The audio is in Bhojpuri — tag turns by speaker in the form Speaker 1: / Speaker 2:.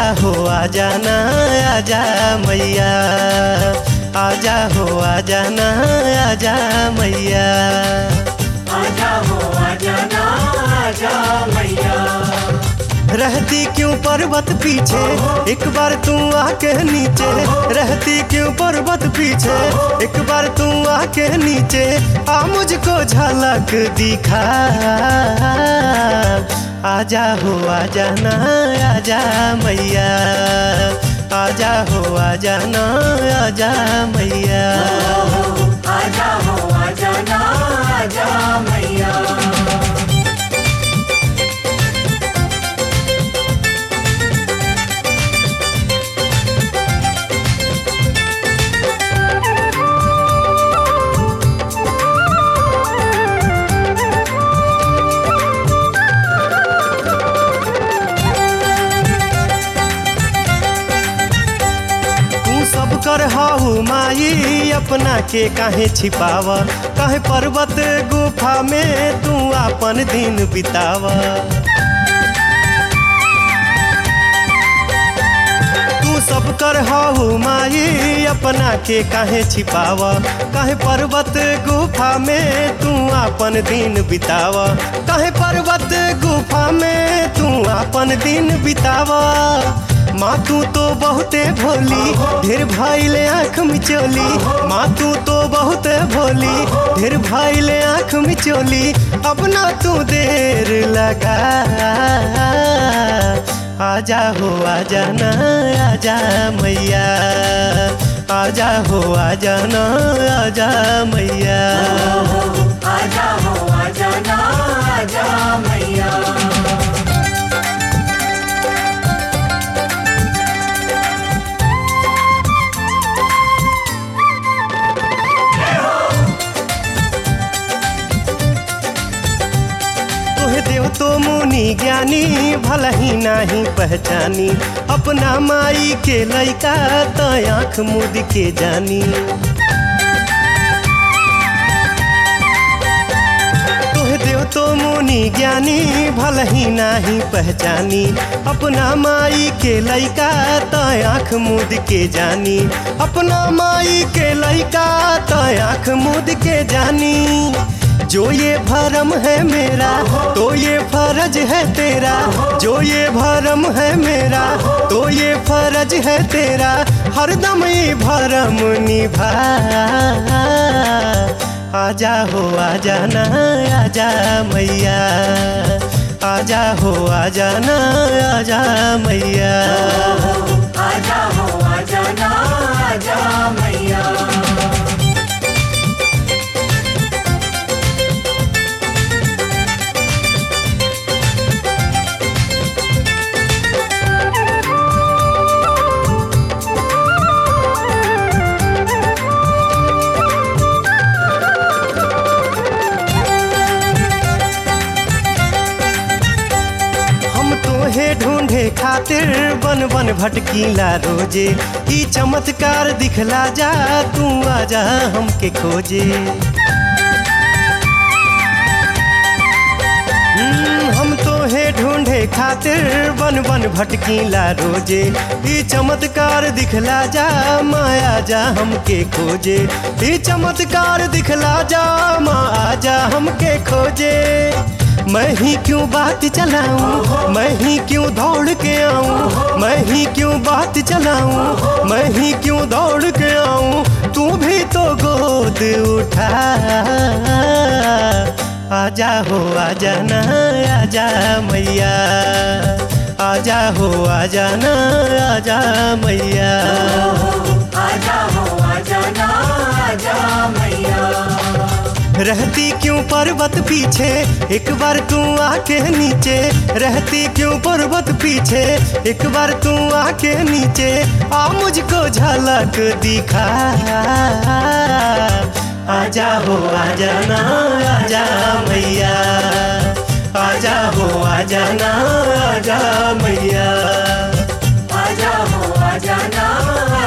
Speaker 1: हो आजा ना आजा मैया, आजा हो आजा ना आजा मैया,
Speaker 2: आजा हो आजा ना आजा मैया।
Speaker 1: रहती क्यों पर्वत पीछे, एक बार तू आके नीचे, रहती क्यों पर्वत पीछे, एक बार तू आके नीचे, आ मुझको झलक दिखा। आजा हो आजा ना आजा मैया, आजा हो आजा ना आजा मैया,
Speaker 2: आजा हो आजा ना आजा मैया।
Speaker 1: कर हाउ माई अपना के काहे छिपावा, काहे पर्वत गुफा में तू अपन दिन बितावा। तू सब कर हाउ माई अपना के काहे छिपावा, काहे पर्वत गुफा में तू अपन दिन बितावा, काहे पर्वत गुफा में तू अपन दिन बितावा। माँ तू तो बहुते भोली, ढेर भाईले आँख मिचोली, माँ तू तो बहुते भोली, ढेर भाईले आँख मिचोली, अब ना तू देर लगा। आजा हो आजा ना आजा मैया, आजा हो आजा ना आजा मैया,
Speaker 2: आजा हो आजा ना आजा मैया।
Speaker 1: देव तो मुनि ज्ञानी भला ही नहीं पहचानी, अपना माई के लइका तो आँख मुद के जानी। तोहे देव तो मुनि ज्ञानी भला ही नहीं पहचानी, अपना माई के लइका तो आँख मुद के जानी, अपना माई के लइका तो आँख मुद के जानी। जो ये भरम है मेरा तो ये फर्ज है तेरा, जो ये भरम है मेरा तो ये फर्ज है तेरा, हरदम ये भरम निभा। आजा हो आजा ना आजा मैया, आजा हो आजा ना आजा मैया,
Speaker 2: आजा हो आजा ना आजा मैया।
Speaker 1: तोहे ढूंढे खातिर बन बन भटकीला रोजे, ई चमत्कार दिखला जा तू आजा हमके खोजे। हम तोहे ढूंढे खातिर बन बन भटकीला रोजे, ई चमत्कार दिखला जा माया जा हमके खोजे, ई चमत्कार दिखला जा माँ आजा हमके खोजे। मैं ही क्यों बात चलाऊं, मैं ही क्यों दौड़ के आऊं, मैं ही क्यों बात चलाऊं, मैं ही क्यों दौड़ के आऊं, तू भी तो गोद उठा। आजा हो आजा ना आजा मैया, आजा हो आजा ना आजा मैया,
Speaker 2: आजा हो आजा ना आजा मैया।
Speaker 1: रहती क्यों पर्वत पीछे, एक बार तू आके नीचे, रहती क्यों पर्वत पीछे, एक बार तू आके नीचे, आ मुझको झलक दिखा। आजा हो आजा ना आजा मैया, आजा हो आजा ना आजा मैया,
Speaker 2: आजा हो आजा ना